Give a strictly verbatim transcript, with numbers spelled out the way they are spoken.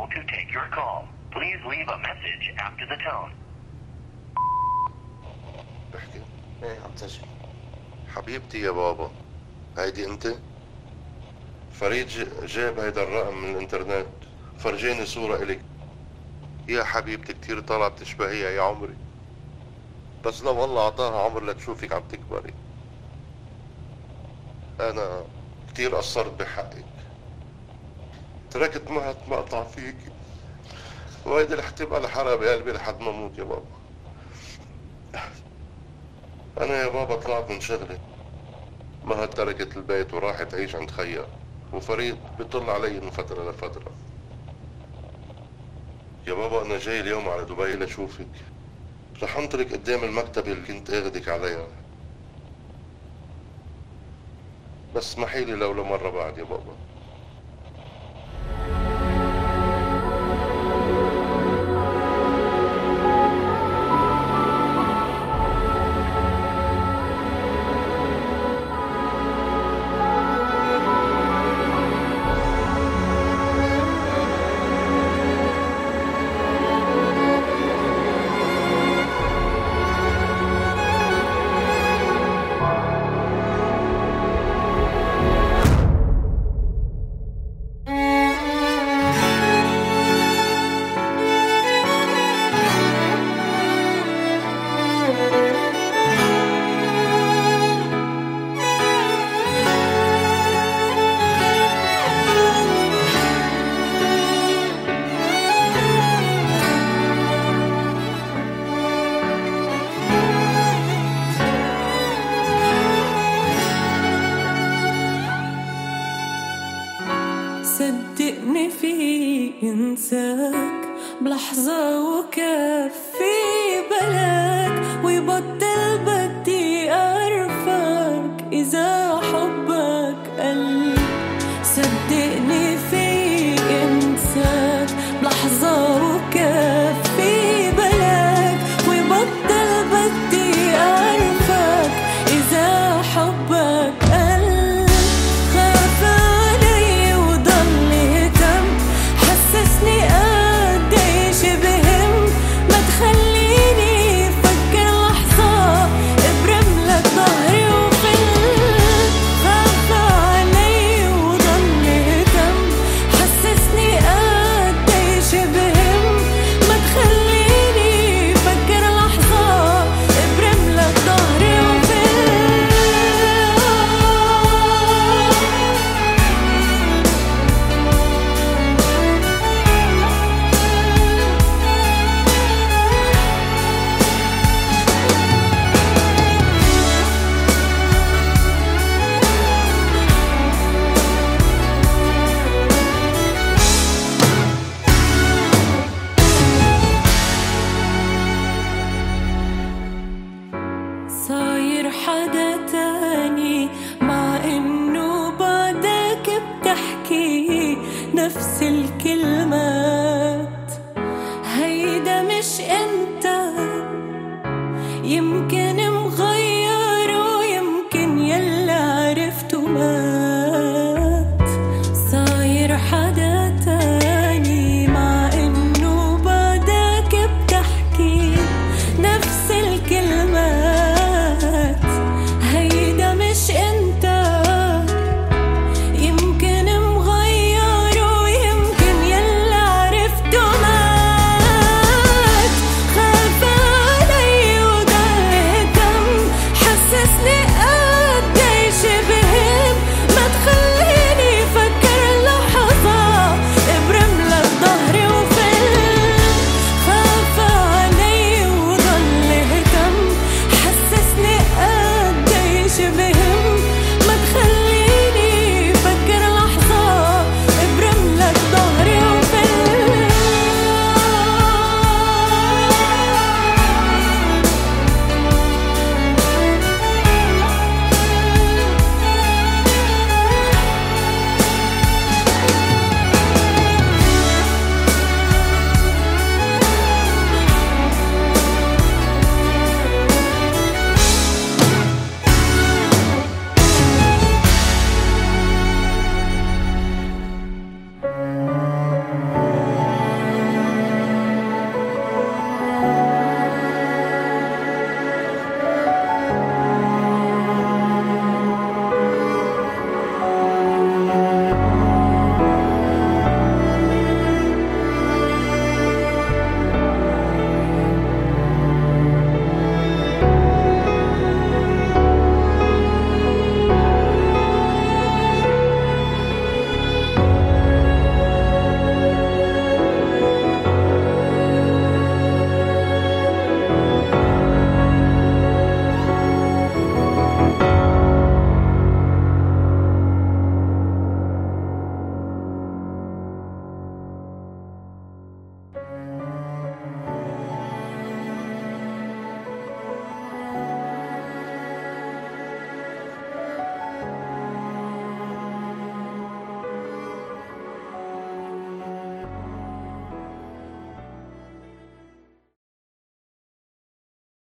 unable to take your call. Please leave a message after the tone. بحكي ايه عم تسجل. حبيبتي يا بابا، هيدي انت؟ فريد جاب هيدا الرقم من الانترنت، فرجيني صورة الك. يا حبيبتي كتير طالعة بتشبهيها يا عمري، بس لو الله عطاها عمر لتشوفك عم تكبري. انا كتير قصرت بحقك، تركت مهت مقطع فيكي، وهيدي رح تبقى الحرقة بقلبي لحد ما اموت يا بابا. انا يا بابا طلعت من شغلي، مهت تركت البيت وراحت تعيش عند خيها، وفريد بيطل علي من فترة لفترة. يا بابا انا جاي اليوم على دبي لشوفك، رح انطرك قدام المكتب اللي كنت اخدك عليها، بس اسمحيلي لو لمرة بعد يا بابا. صدقني في انساك بلحظة وكفي بلاك، ويبطل بدي أعرفك إذا حبك قل. صدقني في انساك بلحظة وكفي بلاك، ويبطل بدي أعرفك إذا حبك قل. خاف علي وضل يهتم، حسسني قديش بهم، ما تخليني فكر لحظة ابرم لك ظهري وفل. خاف علي وضل يهتم، حسسني قديش بهم، ما تخليني فكر لحظة ابرم لك ظهري وفل. صاير حدا تاني، مع انه بعدك بتحكي نفس الكلمات. هيدا مش انت، يمكن